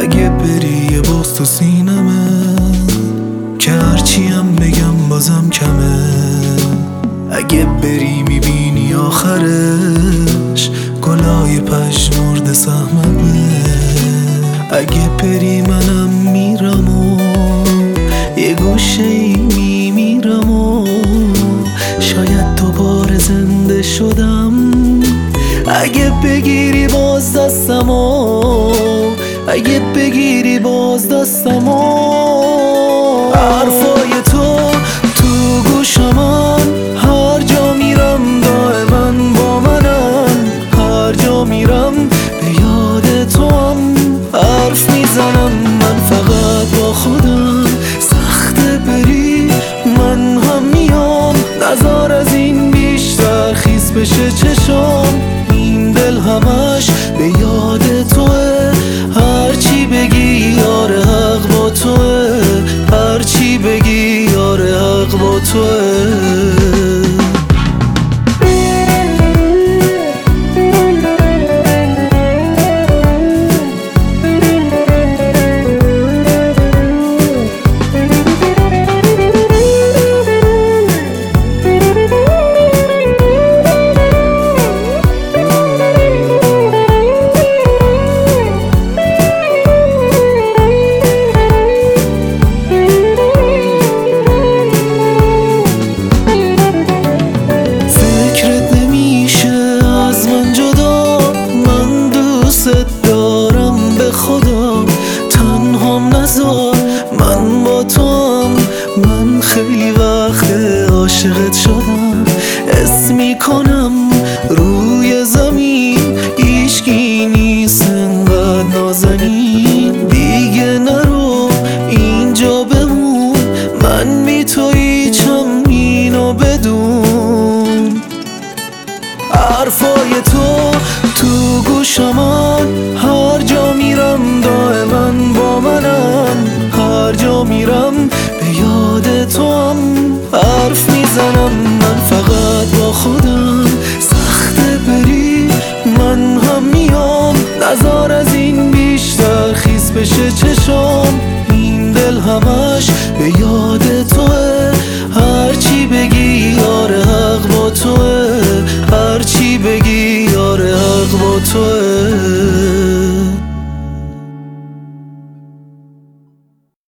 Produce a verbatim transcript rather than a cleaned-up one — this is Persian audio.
اگه بری یه باز تو سینمه که هرچی هم بگم بازم کمه. اگه بری میبینی آخرش گلای پژمرده سهممه. اگه بری منم میرم و یه گوشه ای میمیرم و شاید دوباره زنده شدم. اگه بگیری باز دستمو، اگه بگیری باز دستمو. حرفای تو تو گوشمن، هر جا میرم دائما با منن. هر جا میرم به یاد تو هم حرف میزنم. من فقط با خودم، سخته بری من هم میام. نظر از این بیشتر خیس بشه چشام. این دل همش به یاد توه، هرچی بگی یاره حق با توه. هرچی بگی یاره حق با توه. دارم به خدا تنهام نذار، من با تو هم. من خیلی وقت عاشقت شدم، اسم میکنم روی زمین هیچکی نیست انقدر نازنین. دیگه نرو اینجا بمون، من بی تو هیچم اینو بدون. حرفای تو تو گوشمن، هر جا میرم دائما با منن. هر جا میرم به یاد تو هم حرف میزنم. من فقط با خودم، سخته بری من هم میام. نظر از این بیشتر خیس بشه چشام. این دل هم